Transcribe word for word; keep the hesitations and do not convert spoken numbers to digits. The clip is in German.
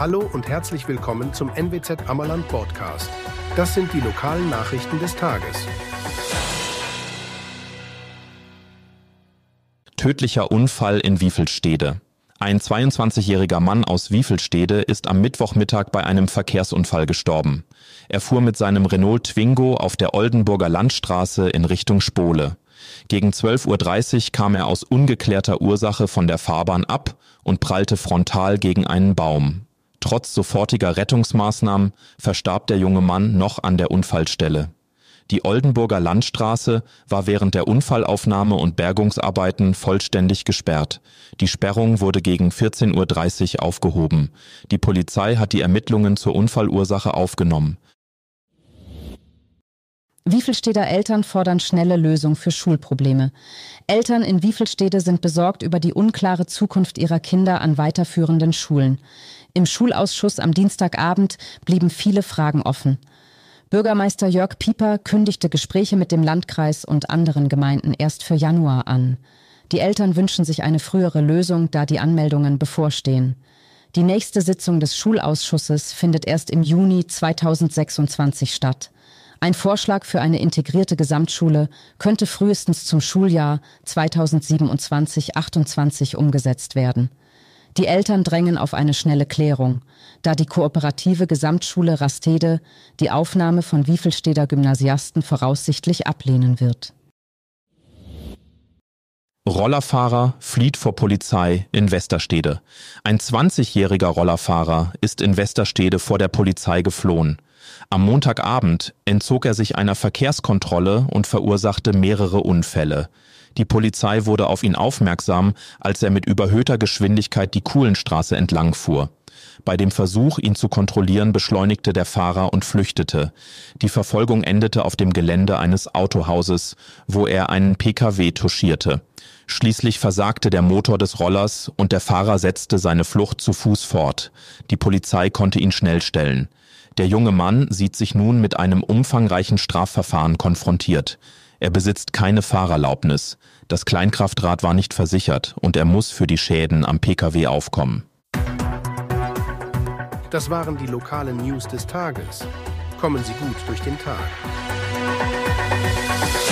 Hallo und herzlich willkommen zum N W Z Ammerland Podcast. Das sind die lokalen Nachrichten des Tages. Tödlicher Unfall in Wiefelstede. Ein zweiundzwanzigjähriger Mann aus Wiefelstede ist am Mittwochmittag bei einem Verkehrsunfall gestorben. Er fuhr mit seinem Renault Twingo auf der Oldenburger Landstraße in Richtung Spohle. Gegen zwölf Uhr dreißig kam er aus ungeklärter Ursache von der Fahrbahn ab und prallte frontal gegen einen Baum. Trotz sofortiger Rettungsmaßnahmen verstarb der junge Mann noch an der Unfallstelle. Die Oldenburger Landstraße war während der Unfallaufnahme und Bergungsarbeiten vollständig gesperrt. Die Sperrung wurde gegen vierzehn Uhr dreißig aufgehoben. Die Polizei hat die Ermittlungen zur Unfallursache aufgenommen. Wiefelsteder Eltern fordern schnelle Lösung für Schulprobleme. Eltern in Wiefelstede sind besorgt über die unklare Zukunft ihrer Kinder an weiterführenden Schulen. Im Schulausschuss am Dienstagabend blieben viele Fragen offen. Bürgermeister Jörg Pieper kündigte Gespräche mit dem Landkreis und anderen Gemeinden erst für Januar an. Die Eltern wünschen sich eine frühere Lösung, da die Anmeldungen bevorstehen. Die nächste Sitzung des Schulausschusses findet erst im Juni zweitausendsechsundzwanzig statt. Ein Vorschlag für eine integrierte Gesamtschule könnte frühestens zum Schuljahr zweitausendsiebenundzwanzig achtundzwanzig umgesetzt werden. Die Eltern drängen auf eine schnelle Klärung, da die kooperative Gesamtschule Rastede die Aufnahme von Wiefelsteder Gymnasiasten voraussichtlich ablehnen wird. Rollerfahrer flieht vor Polizei in Westerstede. Ein zwanzigjähriger Rollerfahrer ist in Westerstede vor der Polizei geflohen. Am Montagabend entzog er sich einer Verkehrskontrolle und verursachte mehrere Unfälle. Die Polizei wurde auf ihn aufmerksam, als er mit überhöhter Geschwindigkeit die Kuhlenstraße entlang fuhr. Bei dem Versuch, ihn zu kontrollieren, beschleunigte der Fahrer und flüchtete. Die Verfolgung endete auf dem Gelände eines Autohauses, wo er einen P K W touchierte. Schließlich versagte der Motor des Rollers und der Fahrer setzte seine Flucht zu Fuß fort. Die Polizei konnte ihn schnell stellen. Der junge Mann sieht sich nun mit einem umfangreichen Strafverfahren konfrontiert. Er besitzt keine Fahrerlaubnis. Das Kleinkraftrad war nicht versichert und er muss für die Schäden am P K W aufkommen. Das waren die lokalen News des Tages. Kommen Sie gut durch den Tag.